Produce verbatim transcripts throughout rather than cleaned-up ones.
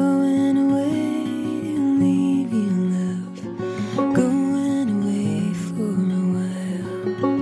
going away to leave you, love, going away for a while.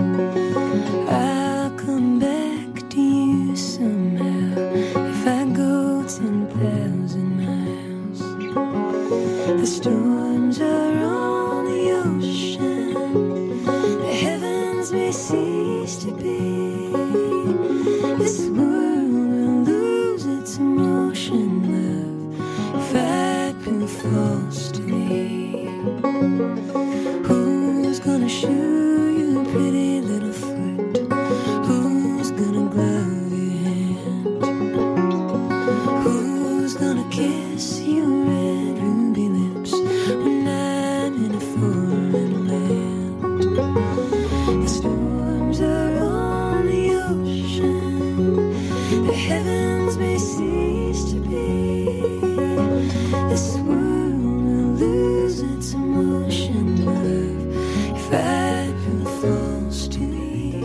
I'll come back to you somehow if I go ten thousand miles. The storms are on the ocean, the heavens may cease to be. This world will lose its emotion, love, if I prove false to thee. Who's gonna shoe your pretty little foot? Who's gonna glove your hand? Who's gonna kiss your red ruby lips when I'm in a foreign land? The storms are on the ocean, the heavens may cease to be. This world will lose its emotion, love, if I prove false to thee.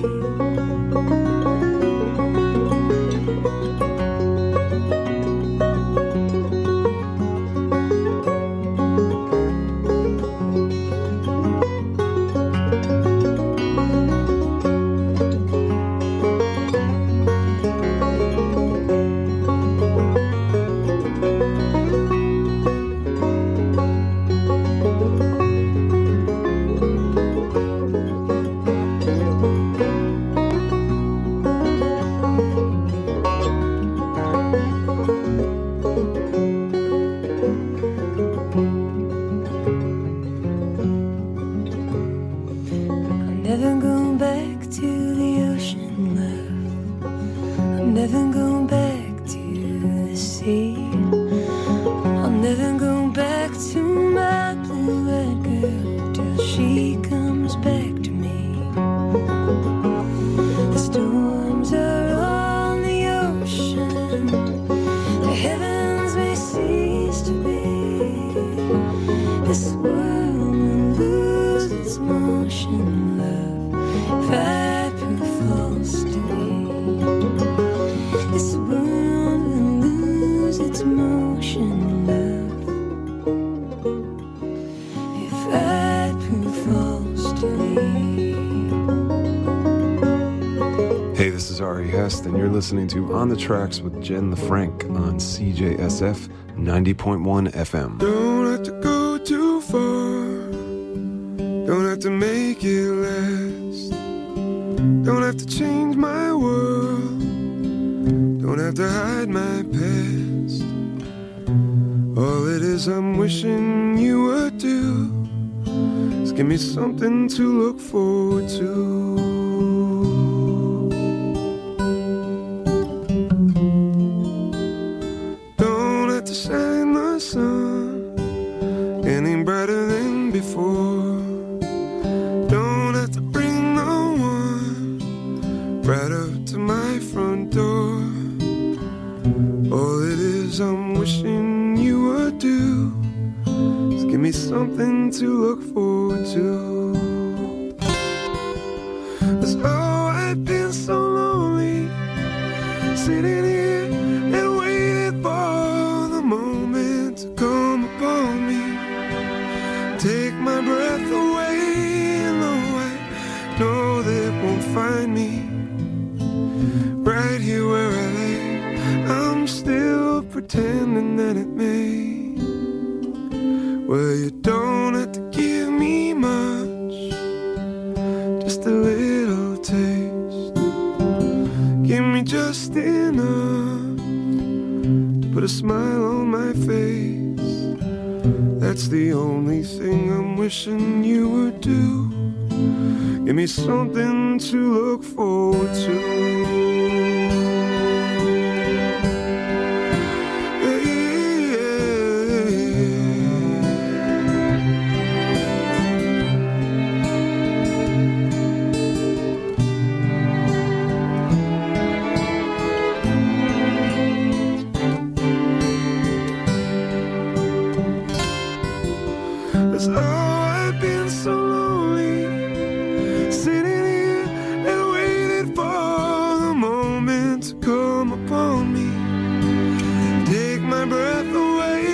Never going back to the ocean, love. I'm never going back to the sea. I'm never going back to my blue-eyed girl till she comes back to me. The storms are on the ocean, the heavens may cease to be. This world will lose its motion, love, if I prove false to thee. This world will lose its motion, love, if I prove false to thee. Hey, this is Ari Hest, and you're listening to On the Tracks with Jen LaFranc on C J S F ninety point one F M. Don't have to go too far, don't have to make it last, don't have to change my world, don't have to hide my past. All it is I'm wishing you would do is give me something to look forward to. Don't have to shine the sun any brighter than before, don't have to bring no one right up to my front door. All it is I'm wishing you would do is give me something to look forward to. 'Cause oh, I've been so lonely, sitting here and waiting for the moment to come upon me, take my breath away, and though I know they won't find me right here where I lay, I'm still pretending that it may. Well, you don't have to give me much, just a little taste. Give me just enough to put a smile on my face. That's the only thing I'm wishing you would do. Give me something to look forward to. Come upon me, take my breath away,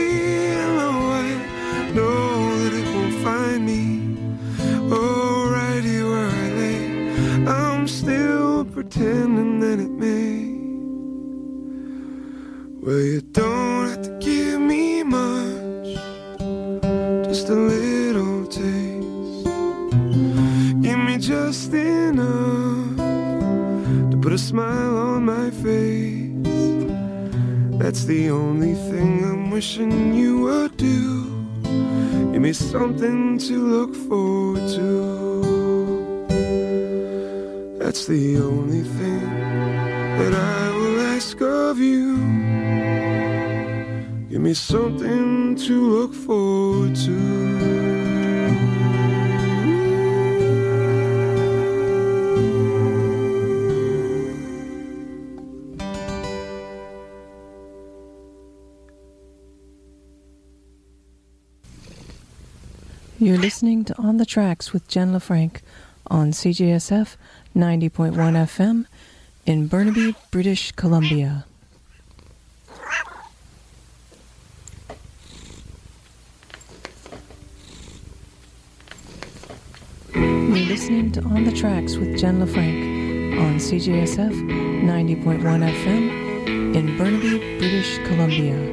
just a little taste. Give me just enough to put a smile on my face. That's the only thing I'm wishing you would do. Give me something to look forward to. That's the only thing that I will ask of you. Give me something to look forward to. You're listening to On the Tracks with Jen LaFranc on C J S F ninety point one F M in Burnaby, British Columbia. You're listening to On the Tracks with Jen LaFranc on C J S F ninety point one F M in Burnaby, British Columbia.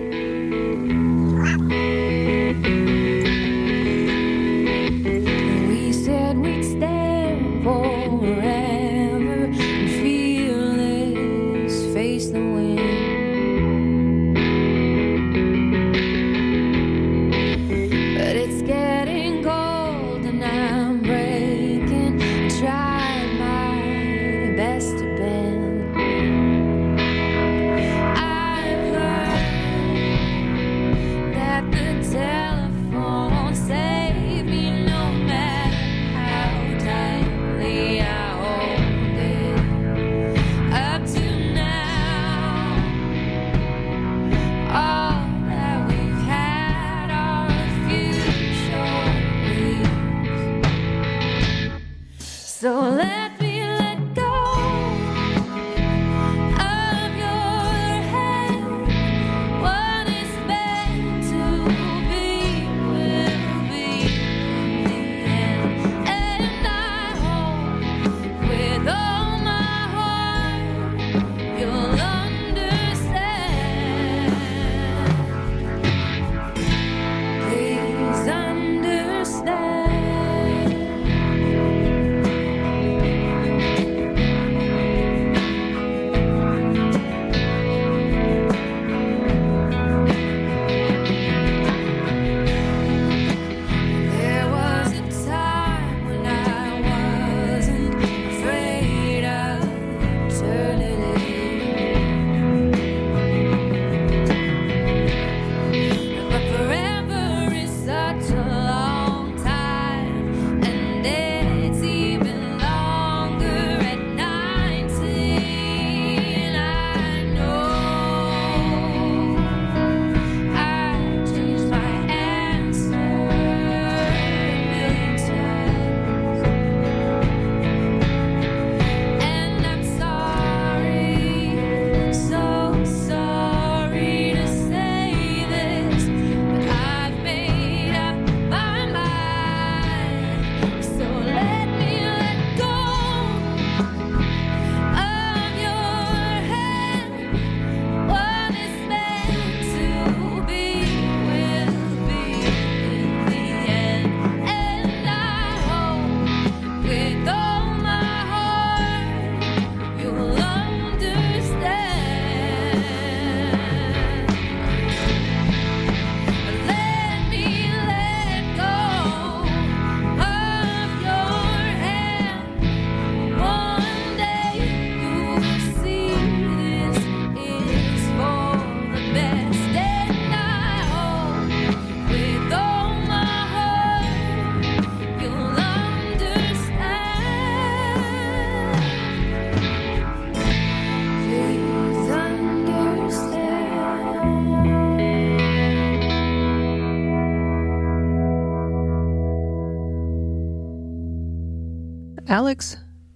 Alex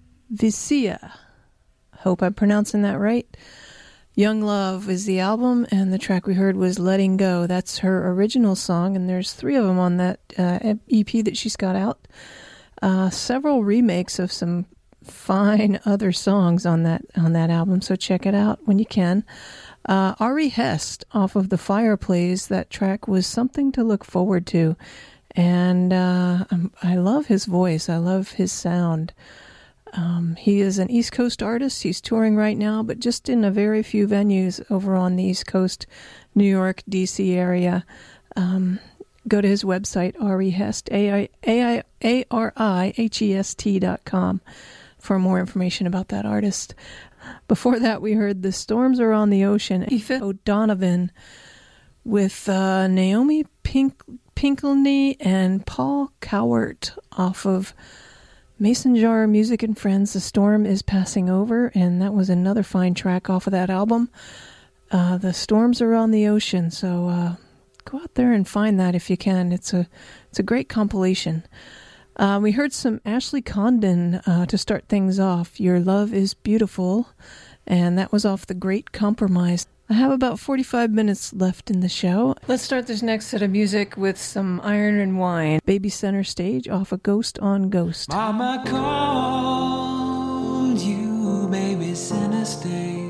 Vicia. Hope I'm pronouncing that right. Young Love is the album, and the track we heard was Letting Go. That's her original song, and there's three of them on that uh, E P that she's got out. Uh, several remakes of some fine other songs on that on that album, so check it out when you can. Uh, Ari Hest off of The Fireplace, that track was Something to Look Forward to. And uh, I love his voice. I love his sound. Um, he is an East Coast artist. He's touring right now, but just in a very few venues over on the East Coast, New York, D C area. Um, go to his website, Ari Hest, A R I H E S T dot com, for more information about that artist. Before that, we heard The Storms Are on the Ocean, Aoife O'Donovan with uh, Naomi Pink, Pinkelney and Paul Cowart off of Mason Jar Music and Friends. The Storm is Passing Over, and that was another fine track off of that album. Uh, the Storms Are on the Ocean, so uh, go out there and find that if you can. It's a it's a great compilation. Uh, we heard some Ashley Condon uh, to start things off. Your Love is Beautiful, and that was off The Great Compromise. I have about forty-five minutes left in the show. Let's start this next set of music with some Iron and Wine. Baby Center Stage off of Ghost on Ghost. Mama called you baby center stage.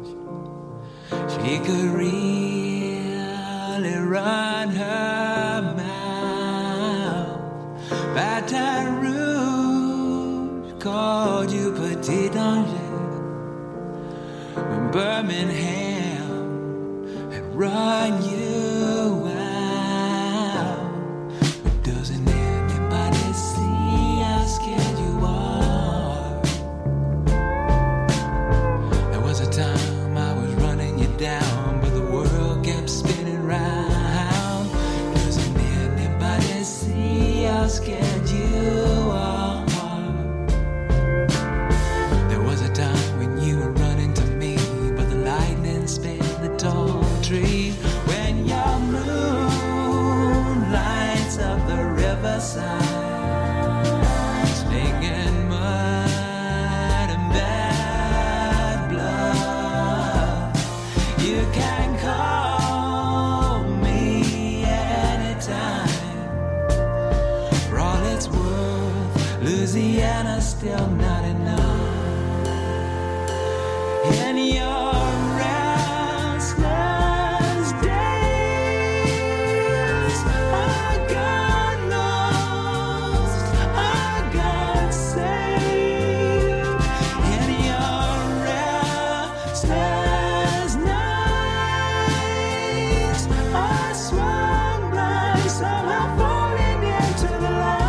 She could really run her mouth. Baton Rouge called you Petit Danger. When Birmingham had run you out. But doesn't anybody see how scared you are? There was a time I was running you down, but the world kept spinning round. Doesn't anybody see how scared you are? There was a time when you were running to me, but the lightning spared the tall trees. When your moon lights up the riverside, slinging mud and bad blood, you can call me anytime. For all it's worth, Louisiana's still not enough. In your restless days, I got lost, I got saved. In your restless nights, I swung blind, somehow falling into the light.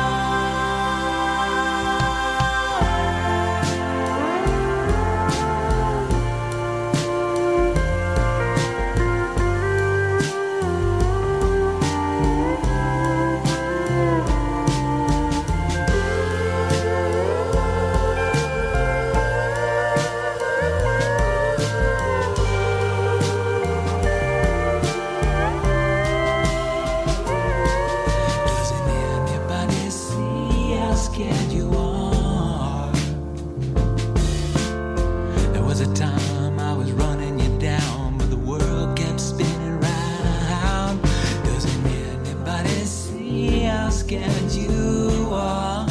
Doesn't anybody see how scared you are? There was a time I was running you down, but the world kept spinning round. Doesn't anybody see how scared you are?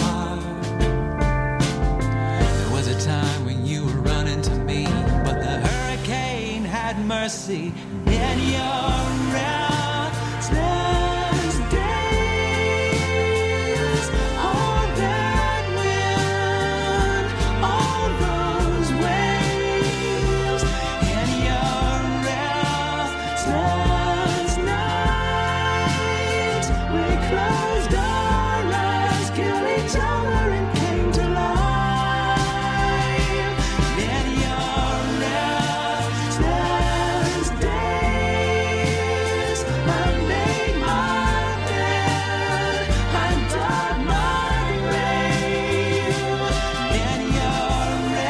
There was a time when you were running to me, but the hurricane had mercy. In your restless days, all that wind, all those waves. In your restless nights, we closed our eyes, killed each other and came to life. In your restless days, I made my bed, I dug my grave. In your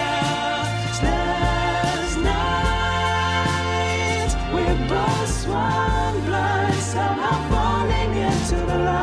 restless nights, we both swung blind, somehow falling into the light.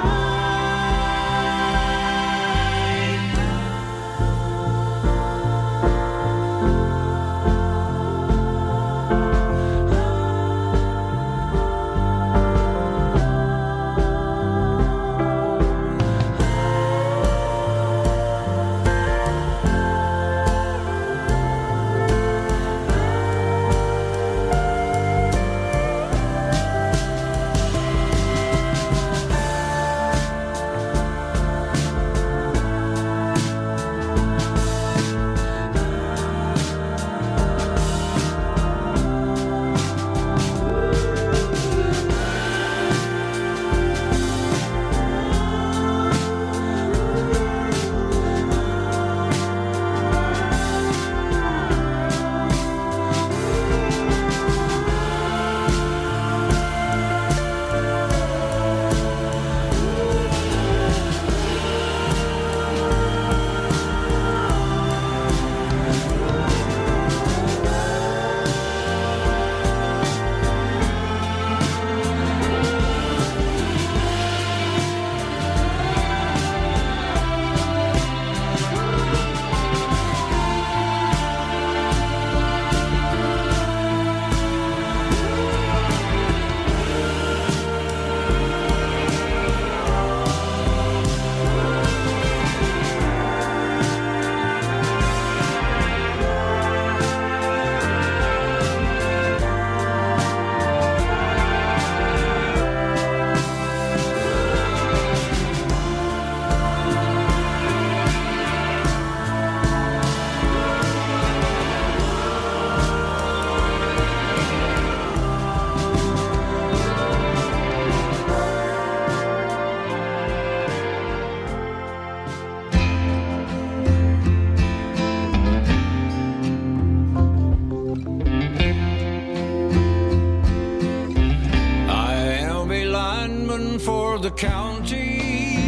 run for the county,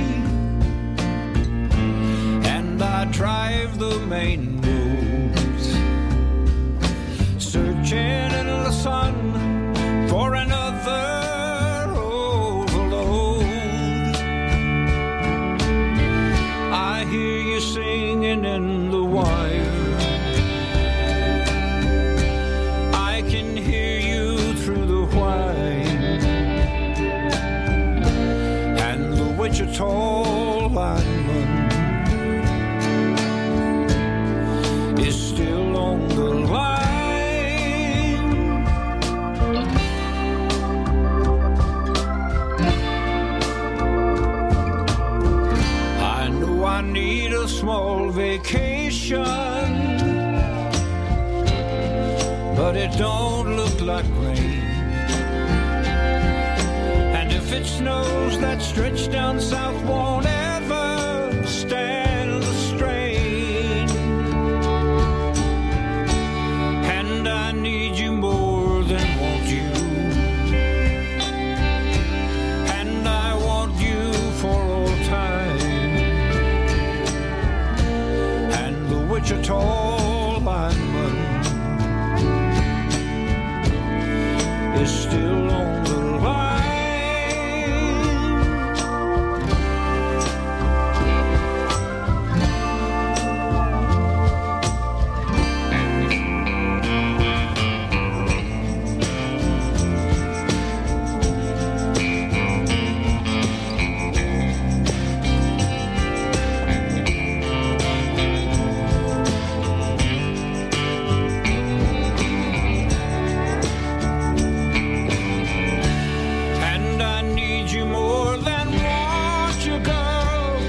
and I drive the main roads, searching in the sun for another overload. I hear you singing in the wire, I can hear you through the whine, and the Wichita lineman is still on the line. I know I need a small vacation, but it don't look like rain. And if it snows, that stretch down south won't ever stand the strain. And I need you more than want you, and I want you for all time. And the Wichita lineman is still on the line. And I need you more than want you, girl,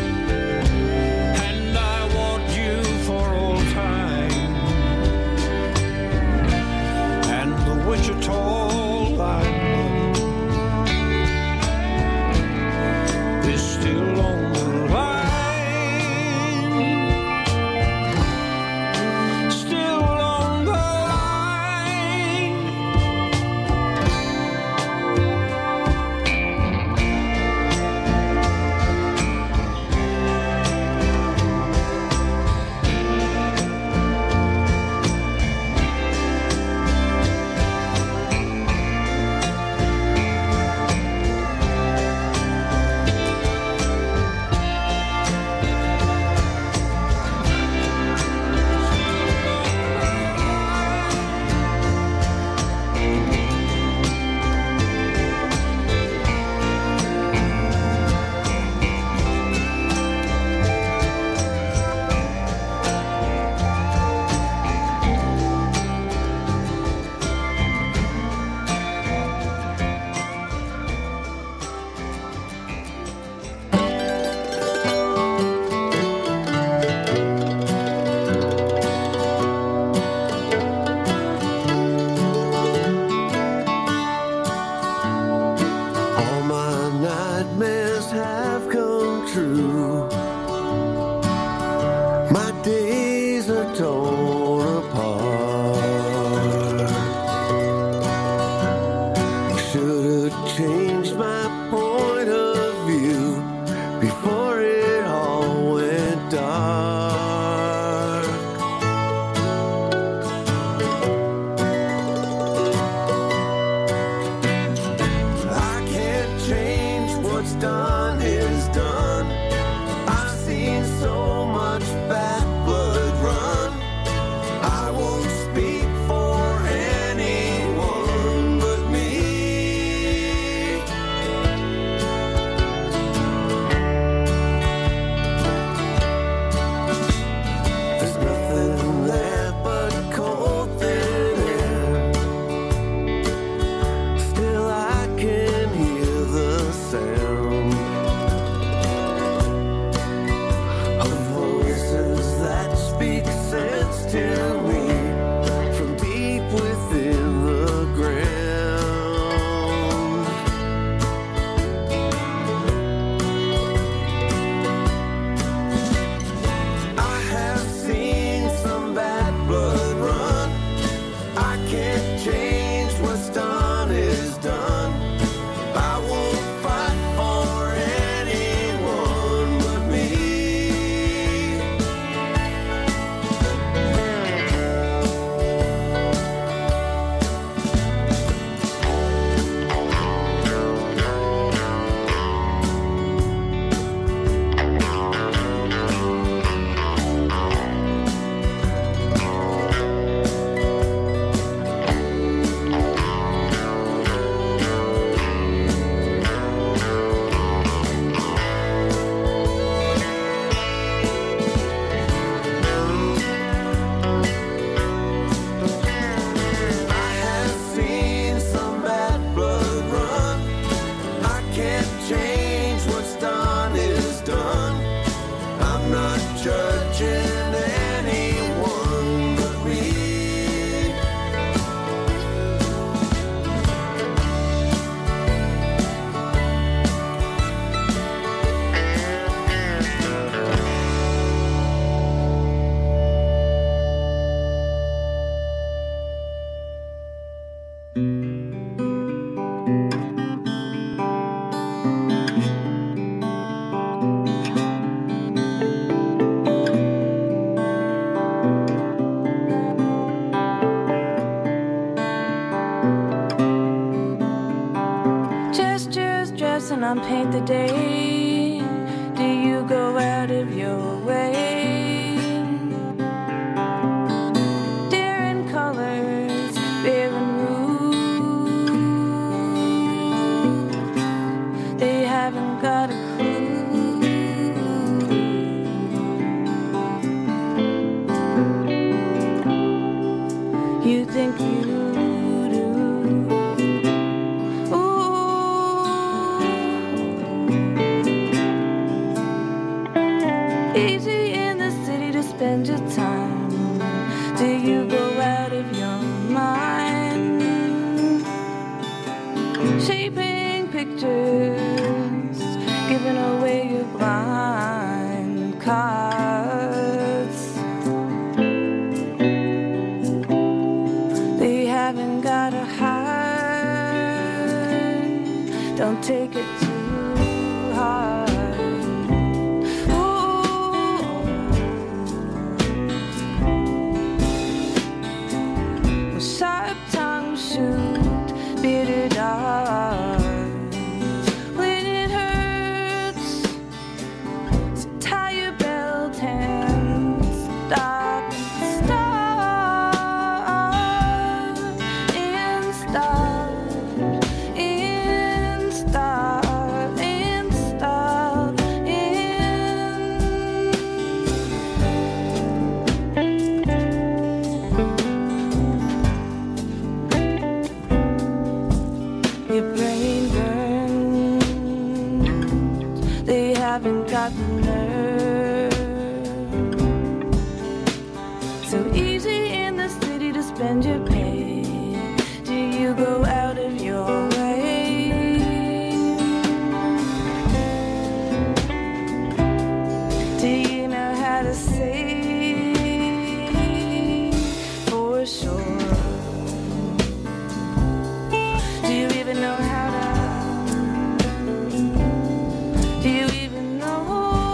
and I want you for all time. And the Wichita lineman is still on the line, still on the line. All my nightmares have come true. My days are torn apart. Should have changed my point of view before it all went dark. I can't change what's done is done. I've seen so much bad blood run. I won't speak for anyone but me. There's nothing there but cold thin air. Still I can hear the sound. dress and on paint the day do you go out of your way? Deer in colors, bearing roots, they haven't got a clue. You think you easy in the city to spend your time. Do you go out of your mind? Shaping pictures, giving away your blind cards. They haven't got a heart. Don't take it too hard. Sharp tongue shoot bitter darts when it hurts. So tie your belt and stop and start and start and start and start your brain burns. They haven't got the nerve. So easy in the city to spend your pay. Do you go out of your way? Do you know how to say for sure? Do you even know how to? Do you even know?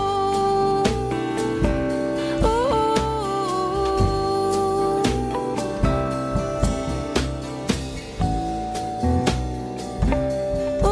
Ooh.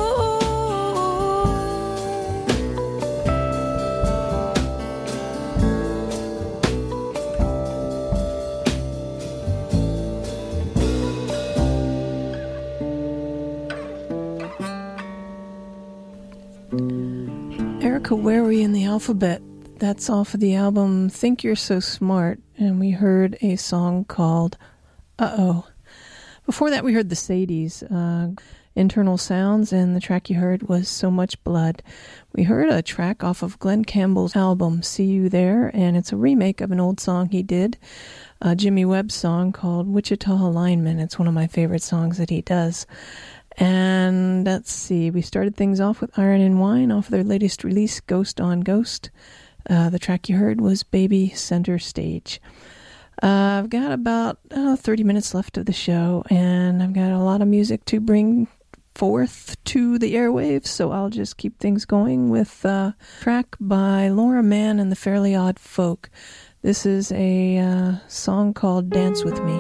Erica Wary in the Alphabet. That's off of the album Think You're So Smart, and we heard a song called Uh-Oh. Before that, we heard the Sadies, uh, Internal Sounds, and the track you heard was So Much Blood. We heard a track off of Glenn Campbell's album See You There, and it's a remake of an old song he did, a Jimmy Webb song called Wichita Alignment. It's one of my favorite songs that he does. And let's see, we started things off with Iron and Wine off of their latest release, Ghost on Ghost. Uh, the track you heard was Baby Center Stage. Uh, I've got about uh, thirty minutes left of the show, and I've got a lot of music to bring forth to the airwaves, so I'll just keep things going with a track by Laura Mann and the Fairly Odd Folk. This is a uh, song called Dance With Me.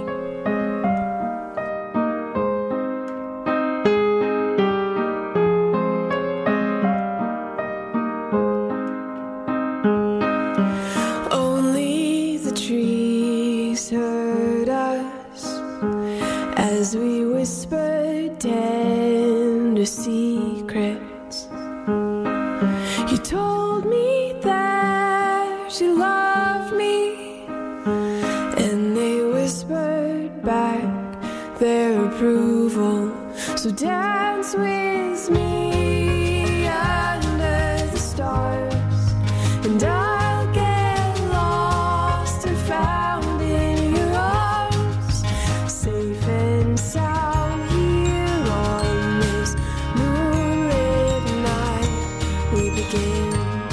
Only the trees heard us as we whispered tender secrets. You told me that you loved me, and they whispered back their approval. So dance with me under the stars, and I'll get lost and found in your arms, safe and sound here on this moonlit night. We begin.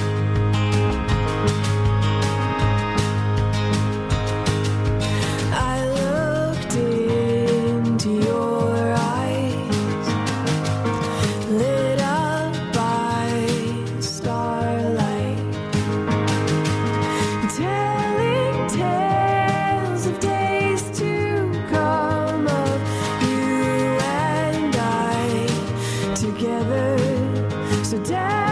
I looked into your eyes, So dad